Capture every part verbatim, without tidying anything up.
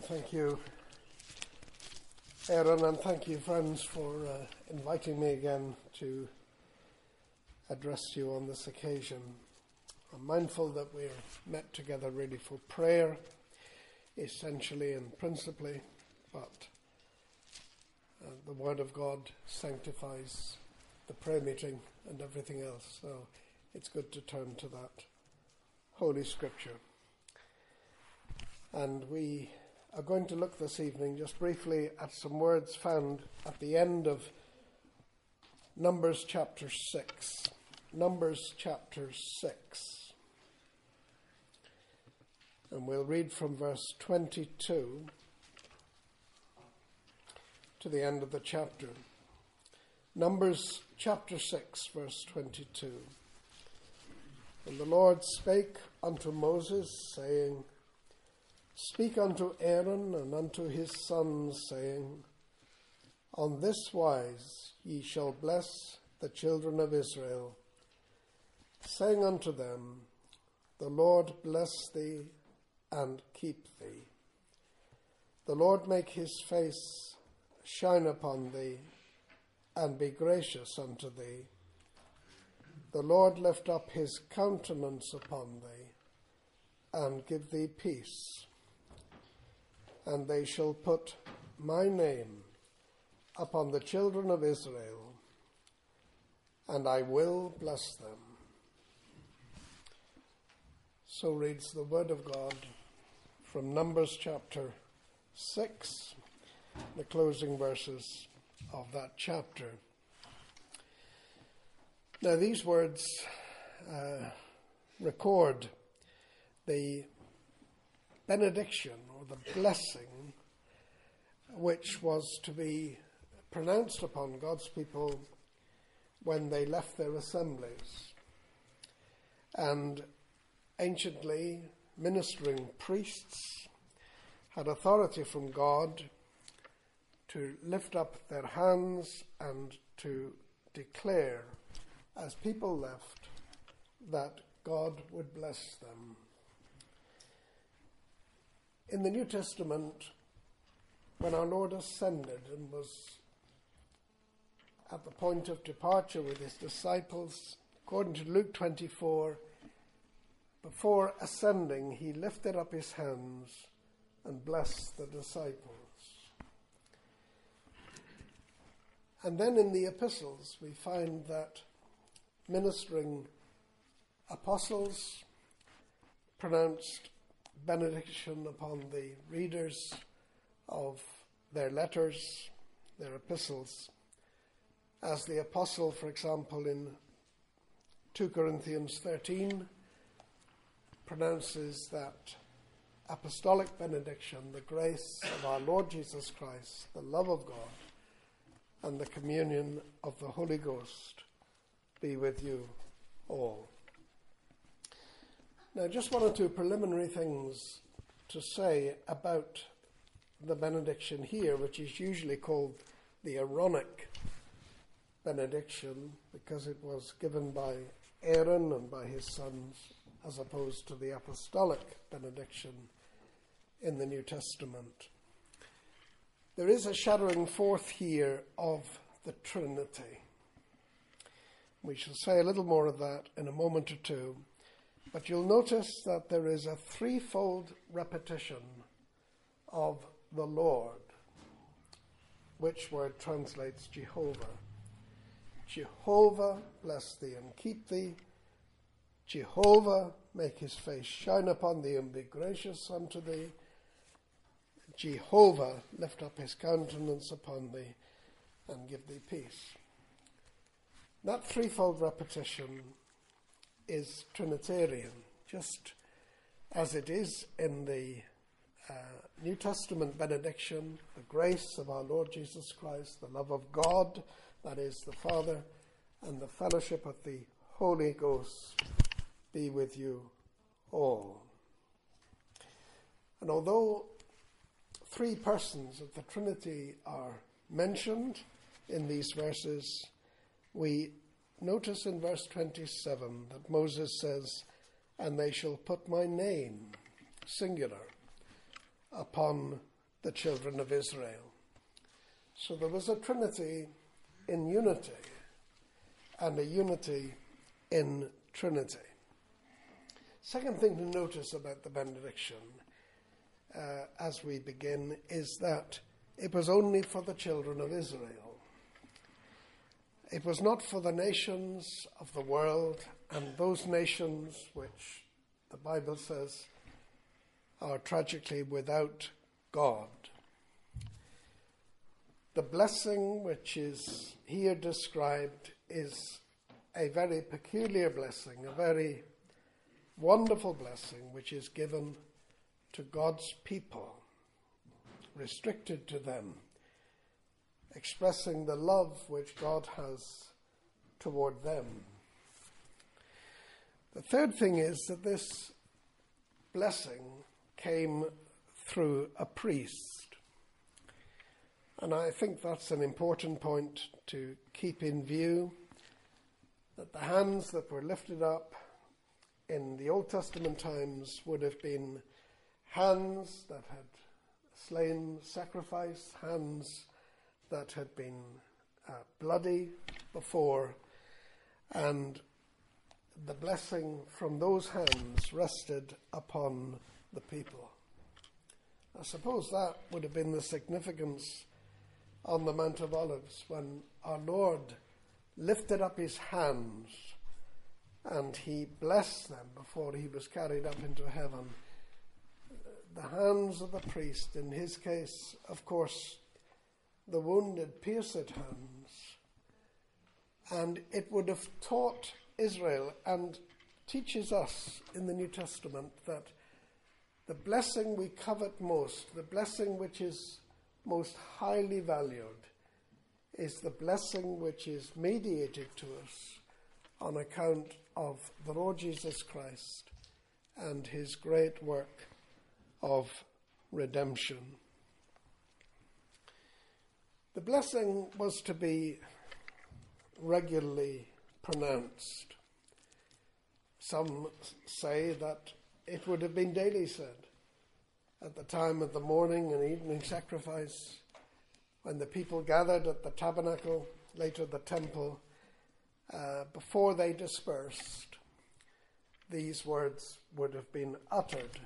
Thank you, Aaron, and thank you, friends, for uh, inviting me again to address you on this occasion. I'm mindful that we're met together really for prayer, essentially and principally, but uh, the Word of God sanctifies the prayer meeting and everything else, so it's good to turn to that Holy Scripture. And we are going to look this evening just briefly at some words found at the end of Numbers chapter six. Numbers chapter six. And we'll read from verse twenty-two to the end of the chapter. Numbers chapter six, verse twenty-two. And the Lord spake unto Moses, saying, Speak unto Aaron and unto his sons, saying, On this wise ye shall bless the children of Israel, saying unto them, The Lord bless thee and keep thee. The Lord make his face shine upon thee, and be gracious unto thee. The Lord lift up his countenance upon thee, and give thee peace. And they shall put my name upon the children of Israel, and I will bless them. So reads the word of God from Numbers chapter six, the closing verses of that chapter. Now these words uh, record the benediction or the blessing which was to be pronounced upon God's people when they left their assemblies. And anciently, ministering priests had authority from God to lift up their hands and to declare, as people left, that God would bless them. In the New Testament, when our Lord ascended and was at the point of departure with his disciples, according to Luke twenty-four, before ascending, he lifted up his hands and blessed the disciples. And then in the epistles, we find that ministering apostles pronounced benediction upon the readers of their letters, their epistles, as the apostle, for example, in two Corinthians thirteen, pronounces that apostolic benediction, the grace of our Lord Jesus Christ, the love of God, and the communion of the Holy Ghost be with you all. Now, just one or two preliminary things to say about the benediction here, which is usually called the Aaronic benediction, because it was given by Aaron and by his sons, as opposed to the apostolic benediction in the New Testament. There is a shadowing forth here of the Trinity. We shall say a little more of that in a moment or two. But you'll notice that there is a threefold repetition of the Lord, which word translates Jehovah. Jehovah bless thee and keep thee. Jehovah make his face shine upon thee and be gracious unto thee. Jehovah lift up his countenance upon thee and give thee peace. That threefold repetition is Trinitarian, just as it is in the uh, New Testament benediction, the grace of our Lord Jesus Christ, the love of God, that is the Father, and the fellowship of the Holy Ghost be with you all. And although three persons of the Trinity are mentioned in these verses, we notice in verse twenty-seven that Moses says, And they shall put my name, singular, upon the children of Israel. So there was a Trinity in unity and a unity in Trinity. Second thing to notice about the benediction uh, as we begin is that it was only for the children of Israel. It was not for the nations of the world, and those nations which the Bible says are tragically without God. The blessing which is here described is a very peculiar blessing, a very wonderful blessing which is given to God's people, restricted to them, expressing the love which God has toward them. The third thing is that this blessing came through a priest. And I think that's an important point to keep in view, that the hands that were lifted up in the Old Testament times would have been hands that had slain sacrifice, hands that had been uh, bloody before, and the blessing from those hands rested upon the people. I suppose that would have been the significance on the Mount of Olives when our Lord lifted up his hands and he blessed them before he was carried up into heaven. The hands of the priest, in his case, of course, the wounded, pierced hands. And it would have taught Israel and teaches us in the New Testament that the blessing we covet most, the blessing which is most highly valued, is the blessing which is mediated to us on account of the Lord Jesus Christ and his great work of redemption. The blessing was to be regularly pronounced. Some say that it would have been daily said at the time of the morning and evening sacrifice, when the people gathered at the tabernacle, later the temple, uh, before they dispersed. These words would have been uttered.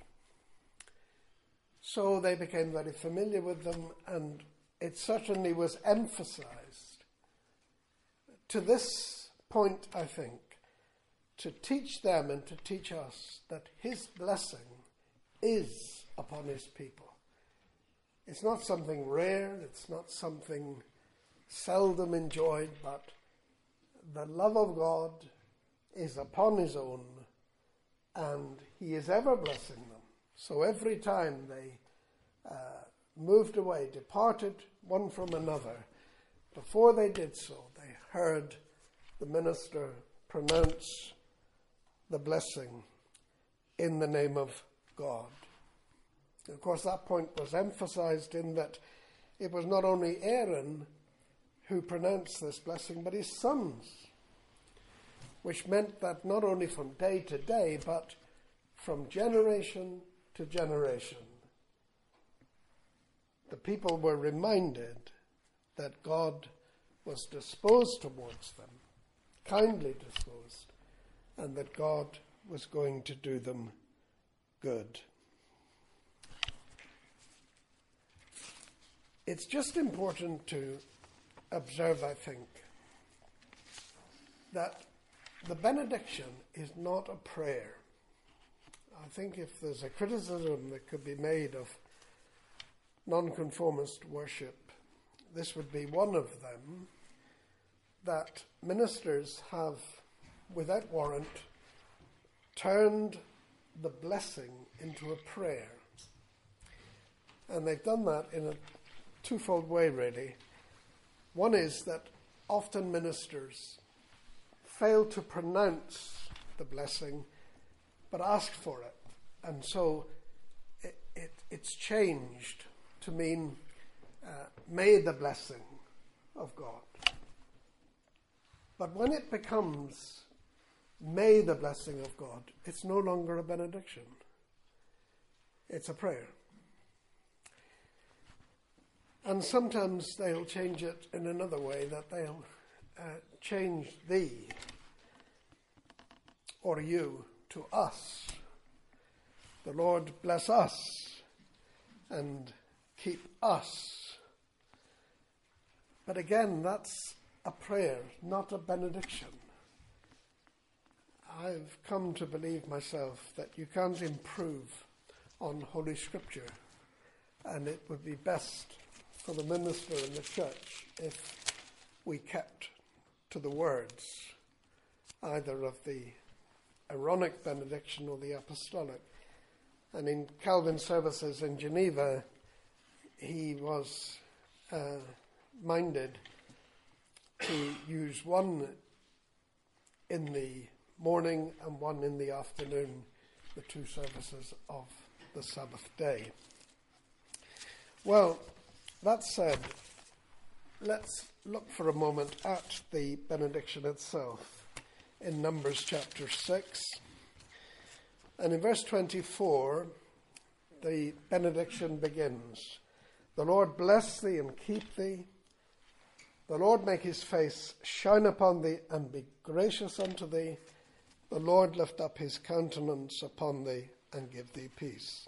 So they became very familiar with them, and it certainly was emphasized to this point, I think, to teach them and to teach us that his blessing is upon his people. It's not something rare, it's not something seldom enjoyed, but the love of God is upon his own, and he is ever blessing them. So every time they uh, moved away, departed one from another, before they did so, they heard the minister pronounce the blessing in the name of God. And of course, that point was emphasized in that it was not only Aaron who pronounced this blessing, but his sons, which meant that not only from day to day, but from generation to generation, the people were reminded that God was disposed towards them, kindly disposed, and that God was going to do them good. It's just important to observe, I think, that the benediction is not a prayer. I think if there's a criticism that could be made of nonconformist worship, this would be one of them, that ministers have, without warrant, turned the blessing into a prayer. And they've done that in a twofold way, really. One is that often ministers fail to pronounce the blessing, but ask for it. And so it, it, it's changed to mean, uh, may the blessing of God. But when it becomes, may the blessing of God, it's no longer a benediction. It's a prayer. And sometimes they'll change it in another way, that they'll uh, change thee or you to us. The Lord bless us and keep us. But again, that's a prayer, not a benediction. I've come to believe myself that you can't improve on Holy Scripture, and it would be best for the minister in the church if we kept to the words, either of the Aaronic benediction or the apostolic. And in Calvin services in Geneva, he was uh, minded to use one in the morning and one in the afternoon, the two services of the Sabbath day. Well, that said, let's look for a moment at the benediction itself in Numbers chapter six. And in verse twenty-four, the benediction begins. The Lord bless thee and keep thee. The Lord make his face shine upon thee and be gracious unto thee. The Lord lift up his countenance upon thee and give thee peace.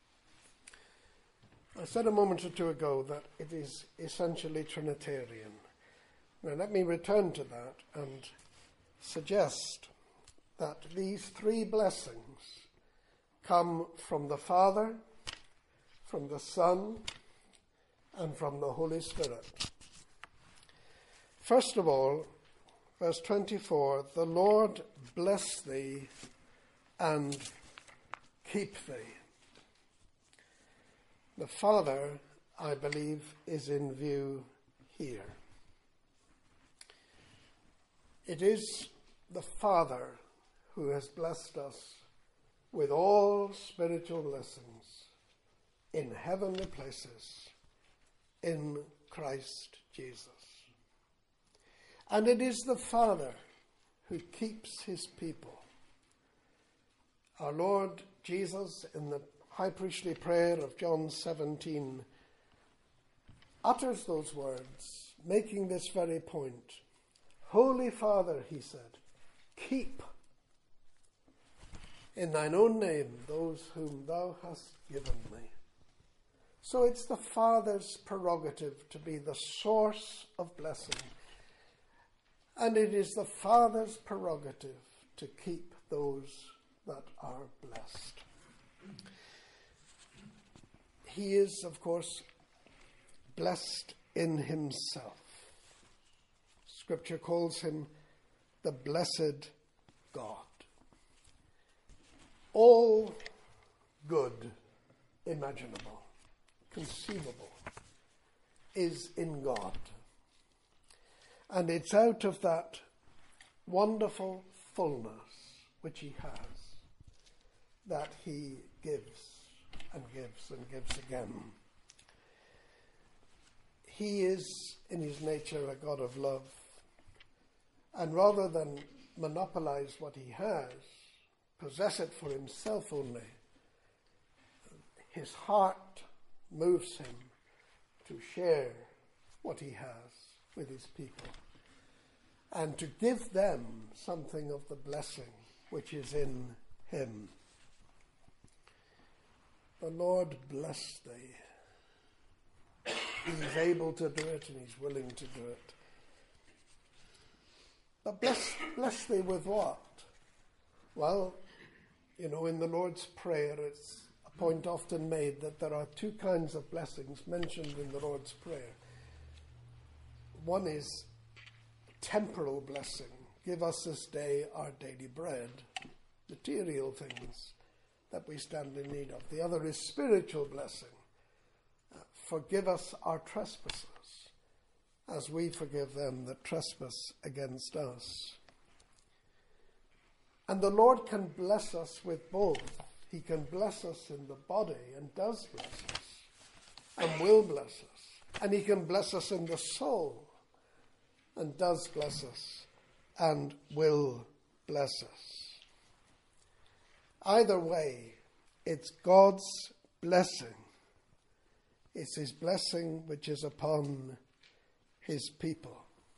I said a moment or two ago that it is essentially Trinitarian. Now let me return to that and suggest that these three blessings come from the Father, from the Son, and from the Holy Spirit. First of all, verse twenty-four, the Lord bless thee and keep thee. The Father, I believe, is in view here. It is the Father who has blessed us with all spiritual blessings in heavenly places in Christ Jesus. And it is the Father who keeps his people. Our Lord Jesus, in the high priestly prayer of John seventeen, utters those words, making this very point. Holy Father, he said, keep in thine own name those whom thou hast given me. So it's the Father's prerogative to be the source of blessing. And it is the Father's prerogative to keep those that are blessed. He is, of course, blessed in himself. Scripture calls him the blessed God. All good imaginable, conceivable, is in God. And it's out of that wonderful fullness which he has that he gives and gives and gives again. He is in his nature a God of love. And rather than monopolize what he has, possess it for himself only, his heart moves him to share what he has with his people and to give them something of the blessing which is in him. The Lord bless thee. He's able to do it and he's willing to do it. But bless, bless thee with what? Well, you know, in the Lord's Prayer, it's a point often made that there are two kinds of blessings mentioned in the Lord's Prayer. One is temporal blessing. Give us this day our daily bread, material things that we stand in need of. The other is spiritual blessing. Uh, forgive us our trespasses, as we forgive them that trespass against us. And the Lord can bless us with both. He can bless us in the body and does bless us and will bless us. And he can bless us in the soul and does bless us and will bless us. Either way, it's God's blessing It's his blessing which is upon his people.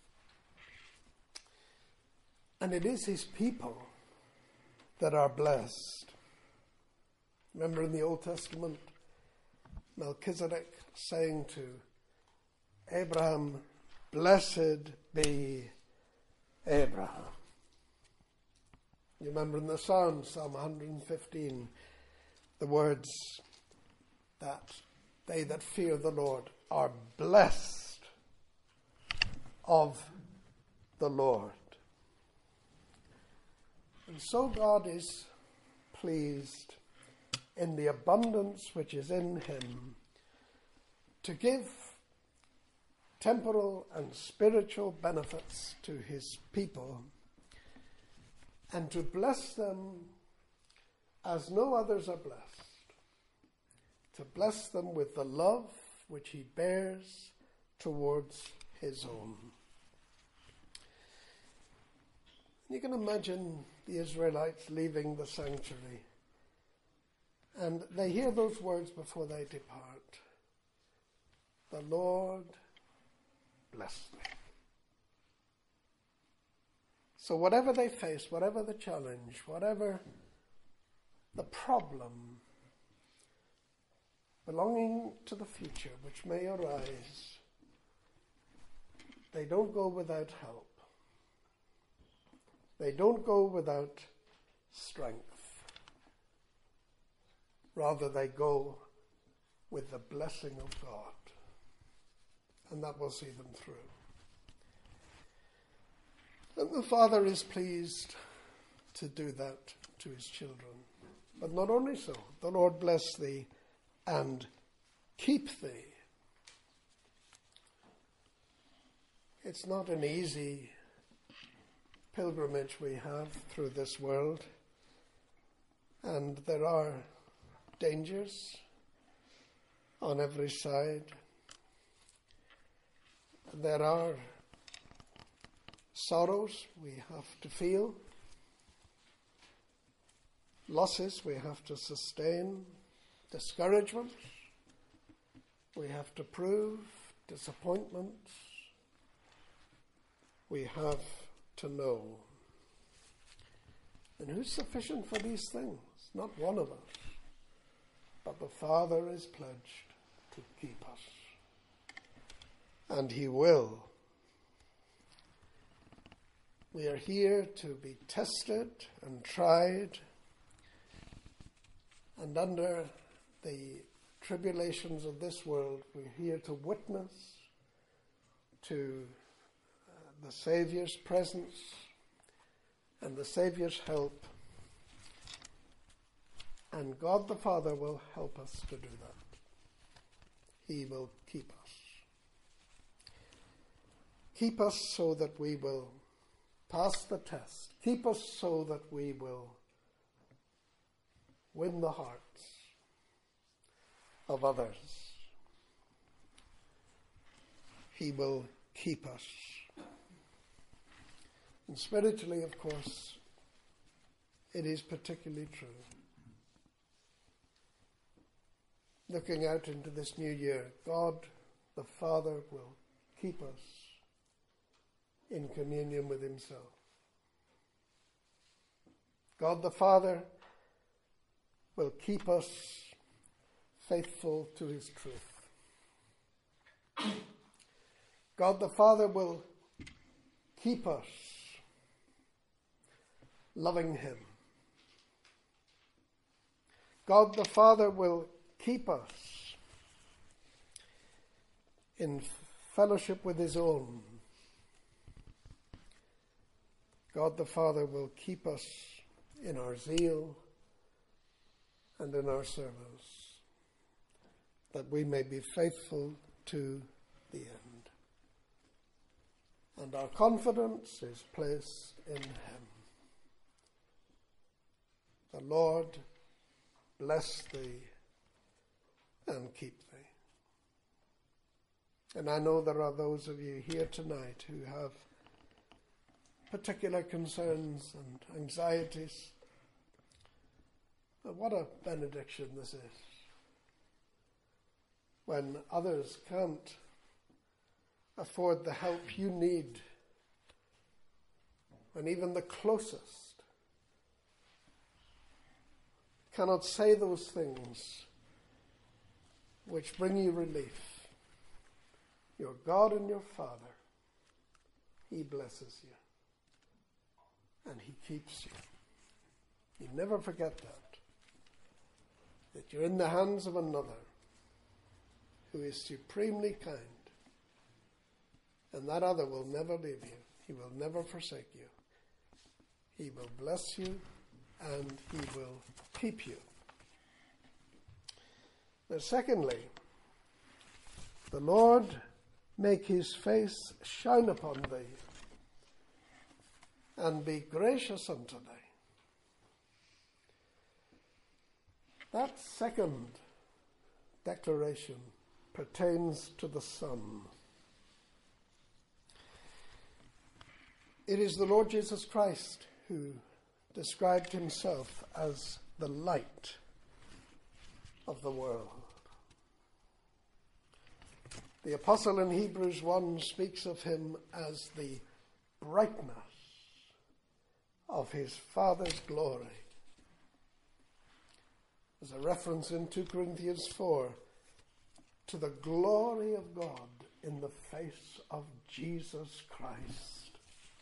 And it is his people that are blessed. Remember in the Old Testament, Melchizedek saying to Abraham, "Blessed be Abraham." You remember in the Psalms, Psalm one hundred fifteen, the words that they that fear the Lord are blessed of the Lord. And so God is pleased in the abundance which is in him to give temporal and spiritual benefits to his people and to bless them as no others are blessed. To bless them with the love which he bears towards his own. You can imagine the Israelites leaving the sanctuary, and they hear those words before they depart. The Lord bless thee. So whatever they face, whatever the challenge, whatever the problem belonging to the future which may arise, they don't go without help. They don't go without strength. Rather, they go with the blessing of God, and that will see them through. And the Father is pleased to do that to his children. But not only so, the Lord bless thee and keep thee. It's not an easy pilgrimage we have through this world, and there are dangers on every side. There are sorrows we have to feel, losses we have to sustain, discouragements we have to prove, disappointments we have to know. And who's sufficient for these things? Not one of us. But the Father is pledged to keep us. And he will. We are here to be tested and tried, and under the tribulations of this world, we're here to witness to uh, the Saviour's presence and the Saviour's help. And God the Father will help us to do that. He will keep us. Keep us so that we will pass the test. Keep us so that we will win the hearts of others. He will keep us. And spiritually, of course, it is particularly true. Looking out into this new year, God the Father will keep us in communion with himself. God the Father will keep us faithful to his truth. God the Father will keep us loving him. God the Father will keep us in fellowship with his own. God the Father will keep us in our zeal and in our service, that we may be faithful to the end. And our confidence is placed in him. The Lord bless thee and keep thee. And I know there are those of you here tonight who have particular concerns and anxieties. But what a benediction this is. when others can't afford the help you need, when even the closest cannot say those things which bring you relief. Your God and your Father, He blesses you and He keeps you. You never forget that, that you're in the hands of another who is supremely kind, and that other will never leave you. He will never forsake you. He will bless you and He will keep you. Now, secondly, the Lord make His face shine upon thee and be gracious unto thee. That second declaration pertains to the Son. It is the Lord Jesus Christ who described Himself as the light of the world. The apostle in Hebrews one speaks of Him as the brightness of His Father's glory. There's a reference in two Corinthians four to the glory of God in the face of Jesus Christ.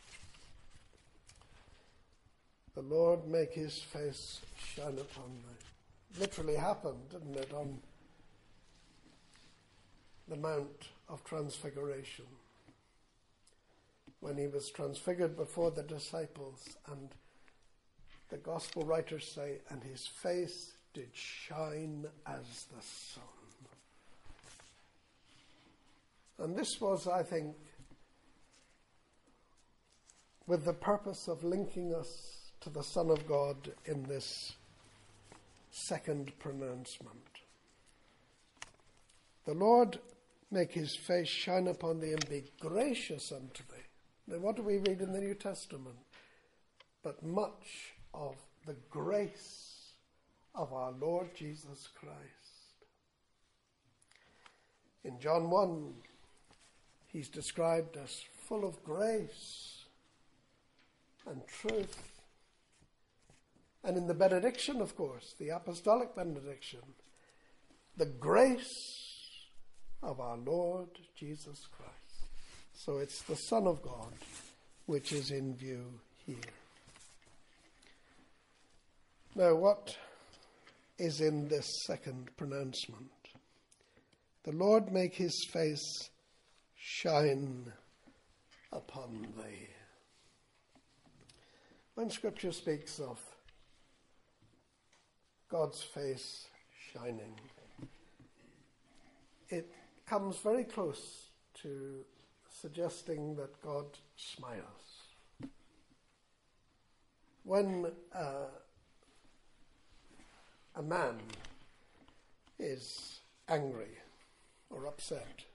The Lord make His face shine upon thee. Literally happened, didn't it, on the Mount of Transfiguration, when He was transfigured before the disciples, and the gospel writers say, and His face did shine as the sun. And this was, I think, with the purpose of linking us to the Son of God in this second pronouncement. The Lord make His face shine upon thee and be gracious unto thee. Now, what do we read in the New Testament? But much of the grace of our Lord Jesus Christ. In John one, He's described as full of grace and truth. And in the benediction, of course, the apostolic benediction, the grace of our Lord Jesus Christ. So it's the Son of God which is in view here. Now, what is in this second pronouncement? The Lord make His face shine upon thee. When Scripture speaks of God's face shining, it comes very close to suggesting that God smiles. When uh, a man is angry or upset,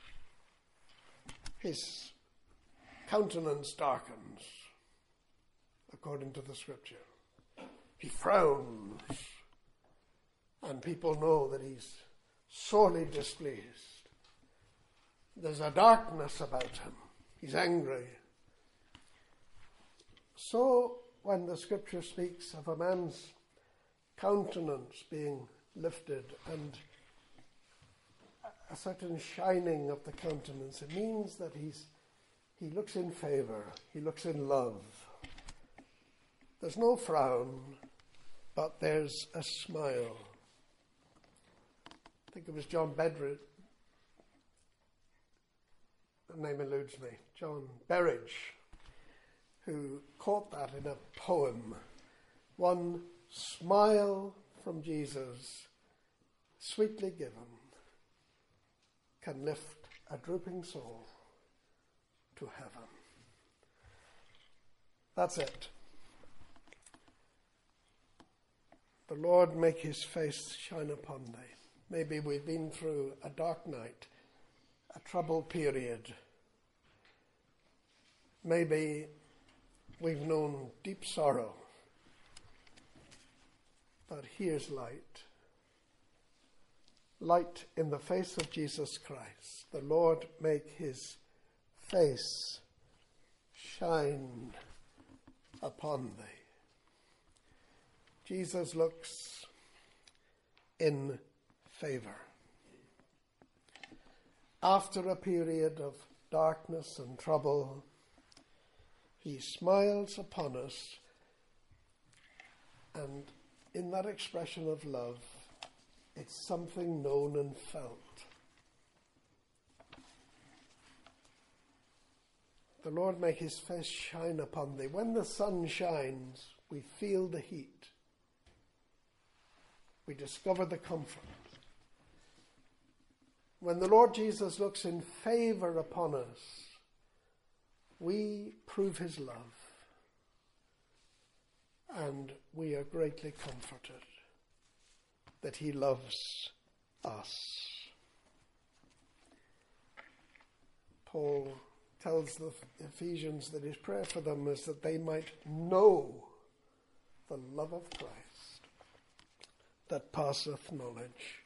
his countenance darkens, according to the Scripture. He frowns, and people know that he's sorely displeased. There's a darkness about him. He's angry. So, when the Scripture speaks of a man's countenance being lifted and a certain shining of the countenance, it means that he's he looks in favor, he looks in love. There's no frown, but there's a smile. I think it was John Bedridge, the name eludes me, John Berridge, who caught that in a poem. One smile from Jesus, sweetly given, can lift a drooping soul to heaven. That's it. The Lord make His face shine upon thee. Maybe we've been through a dark night, a troubled period. Maybe we've known deep sorrow. But here's light. light in the face of Jesus Christ. The Lord make his face shine upon thee. Jesus looks in favour. After a period of darkness and trouble, he smiles upon us, and in that expression of love, it's something known and felt. The Lord make his face shine upon thee. When the sun shines, we feel the heat. We discover the comfort. When the Lord Jesus looks in favour upon us, we prove his love, and we are greatly comforted that he loves us. Paul tells the Ephesians that his prayer for them is that they might know the love of Christ that passeth knowledge.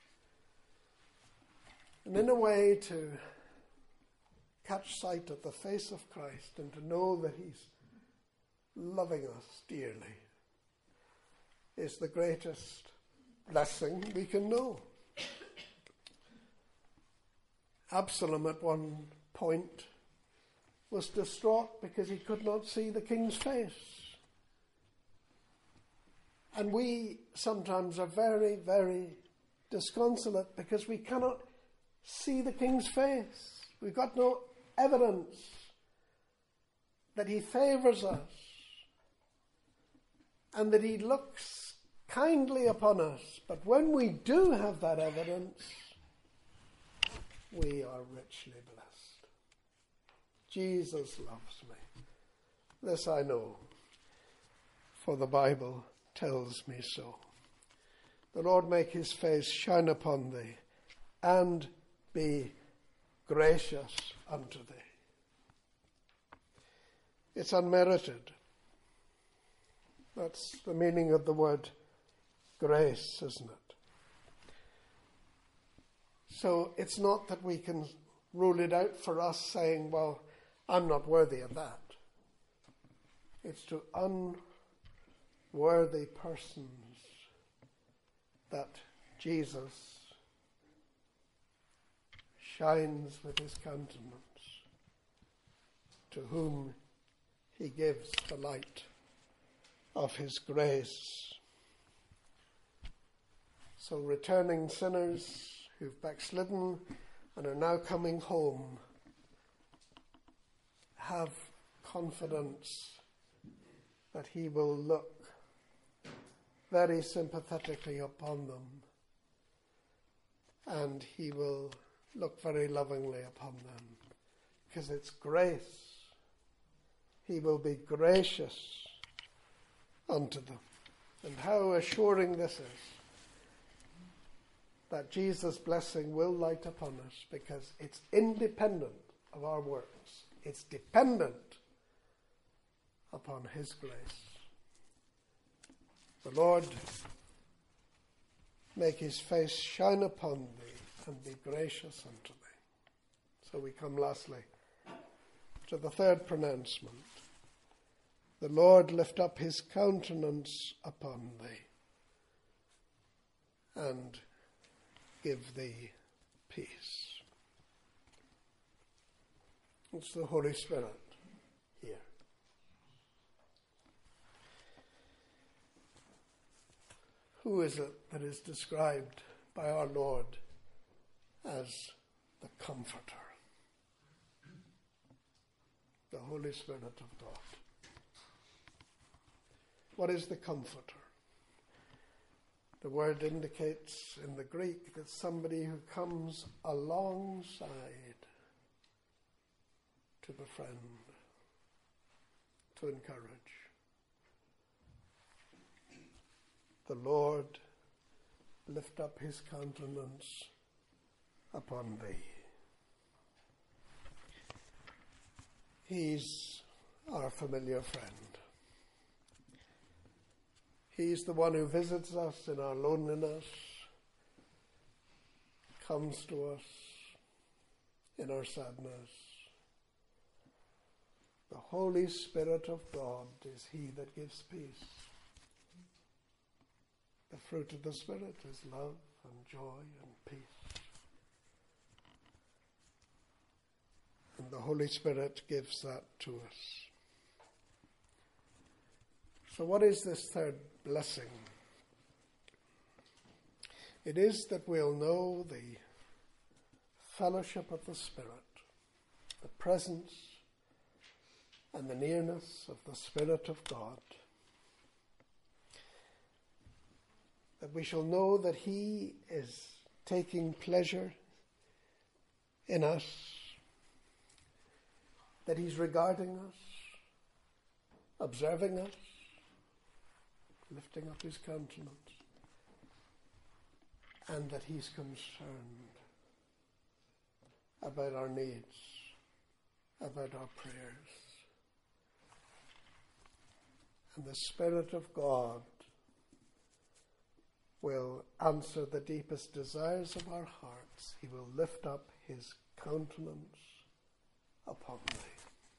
And in a way, to catch sight of the face of Christ and to know that he's loving us dearly is the greatest blessing we can know. Absalom at one point was distraught because he could not see the king's face. And we sometimes are very, very disconsolate because we cannot see the king's face. We've got no evidence that he favours us and that he looks kindly upon us. But when we do have that evidence, we are richly blessed. Jesus loves me. This I know, for the Bible tells me so. The Lord make his face shine upon thee and be gracious unto thee. It's unmerited. That's the meaning of the word grace, isn't it? So it's not that we can rule it out for us saying, well, I'm not worthy of that. It's to unworthy persons that Jesus shines with his countenance, to whom he gives the light of his grace. So returning sinners who've backslidden and are now coming home have confidence that he will look very sympathetically upon them, and he will look very lovingly upon them, because it's grace. He will be gracious unto them. And how assuring this is, that Jesus' blessing will light upon us, because it's independent of our works. It's dependent upon his grace. The Lord make his face shine upon thee and be gracious unto thee. So we come lastly to the third pronouncement. The Lord lift up his countenance upon thee and give thee peace. It's the Holy Spirit here. Who is it that is described by our Lord as the Comforter? The Holy Spirit of God. What is the Comforter? The word indicates in the Greek that somebody who comes alongside to befriend, to encourage. The Lord lift up his countenance upon thee. He's our familiar friend. He's the one who visits us in our loneliness. comes to us in our sadness. The Holy Spirit of God is He that gives peace. The fruit of the Spirit is love and joy and peace. And the Holy Spirit gives that to us. So what is this third blessing? It is that we'll know the fellowship of the Spirit, the presence and the nearness of the Spirit of God. That we shall know that He is taking pleasure in us, that He's regarding us, observing us, lifting up His countenance, and that He's concerned about our needs, about our prayers. And the Spirit of God will answer the deepest desires of our hearts. He will lift up His countenance upon thee.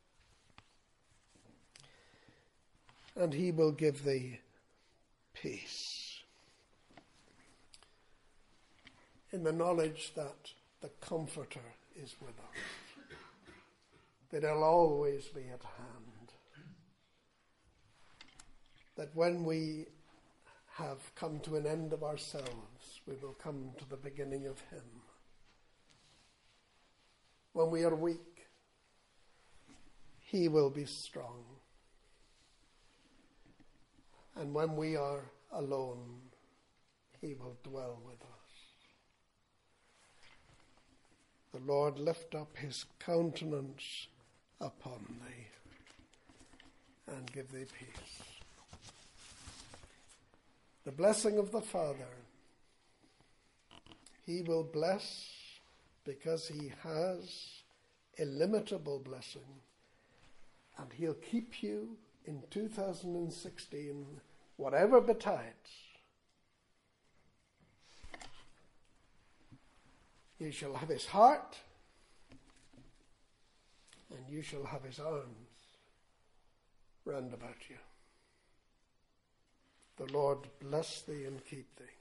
And He will give thee peace in the knowledge that the Comforter is with us, that He'll always be at hand, that when we have come to an end of ourselves, we will come to the beginning of Him. When we are weak, He will be strong. And when we are alone, He will dwell with us. The Lord lift up His countenance upon thee and give thee peace. The blessing of the Father, He will bless because He has illimitable blessing, and He'll keep you in two thousand sixteen, whatever betides. You shall have His heart, and you shall have His arms round about you. The Lord bless thee and keep thee.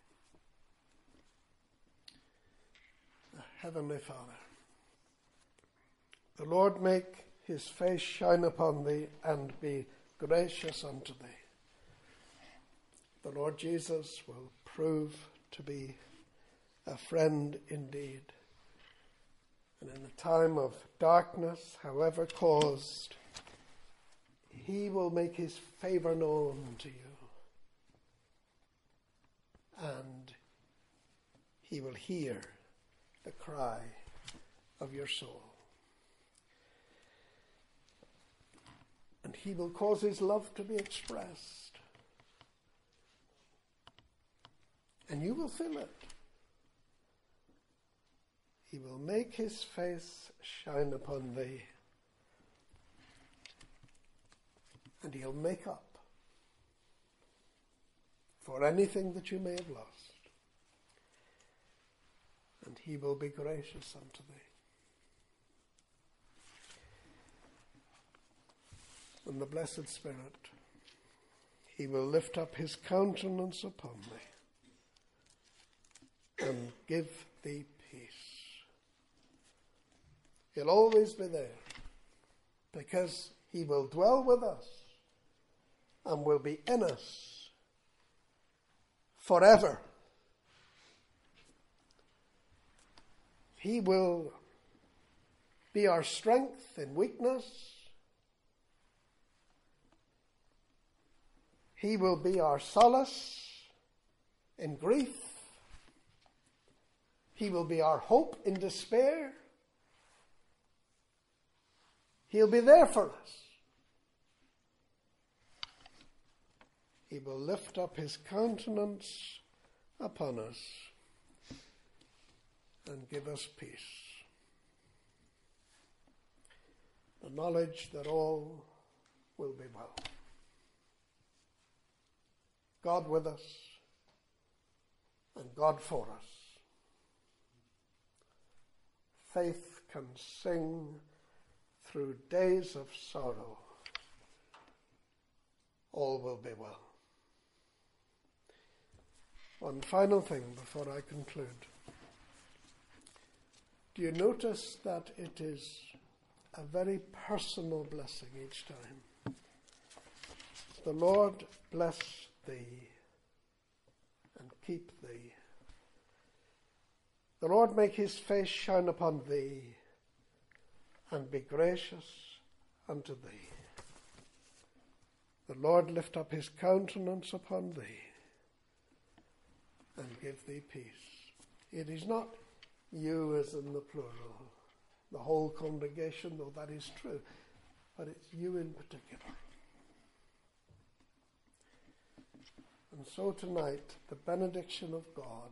The Heavenly Father, the Lord make His face shine upon thee and be gracious unto thee. The Lord Jesus will prove to be a friend indeed. And in a time of darkness, however caused, He will make His favor known to you. And He will hear the cry of your soul. And He will cause His love to be expressed. And you will feel it. He will make His face shine upon thee. And He'll make up for anything that you may have lost. And He will be gracious unto thee. And the blessed Spirit, He will lift up His countenance upon thee and give thee peace. He'll always be there because He will dwell with us and will be in us forever. He will be our strength in weakness. He will be our solace in grief. He will be our hope in despair. He'll be there for us. He will lift up His countenance upon us and give us peace. The knowledge that all will be well. God with us and God for us. faith can sing through days of sorrow, all will be well. One final thing before I conclude. Do you notice that it is a very personal blessing each time? The Lord bless thee and keep thee. The Lord make his face shine upon thee and be gracious unto thee. The Lord lift up his countenance upon thee and give thee peace. It is not you as in the plural, the whole congregation, though that is true, but it's you in particular. And so tonight, the benediction of God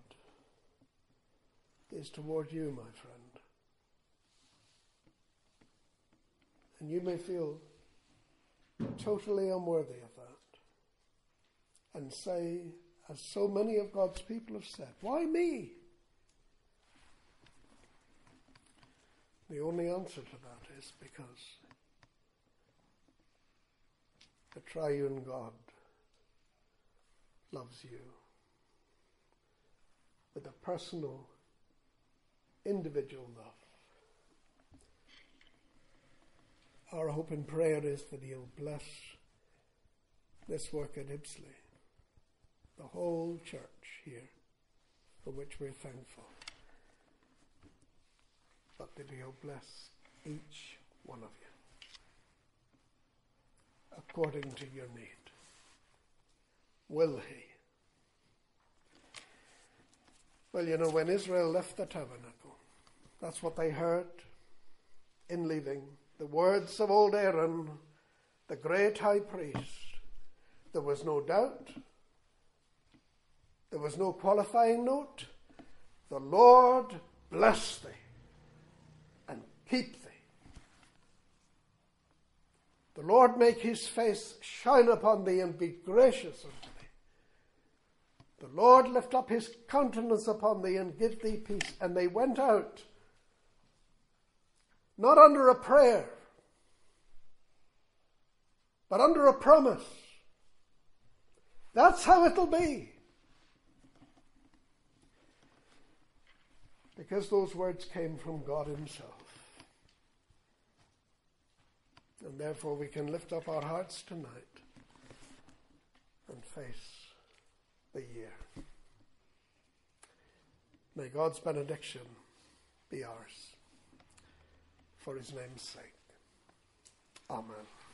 is toward you, my friend. And you may feel totally unworthy of that and say, as so many of God's people have said, why me? The only answer to that is because the triune God loves you with a personal, individual love. Our hope and prayer is that he'll bless this work at Ibsley, the whole church here, for which we're thankful. But that he'll bless each one of you according to your need. Will he? Well, you know, when Israel left the tabernacle, that's what they heard in leaving. The words of old Aaron, the great high priest. There was no doubt. There was no qualifying note. The Lord bless thee and keep thee. The Lord make his face shine upon thee and be gracious unto thee. The Lord lift up his countenance upon thee and give thee peace. And they went out, not under a prayer, but under a promise. That's how it'll be. Because those words came from God himself. And therefore we can lift up our hearts tonight and face the year. May God's benediction be ours for his name's sake. Amen.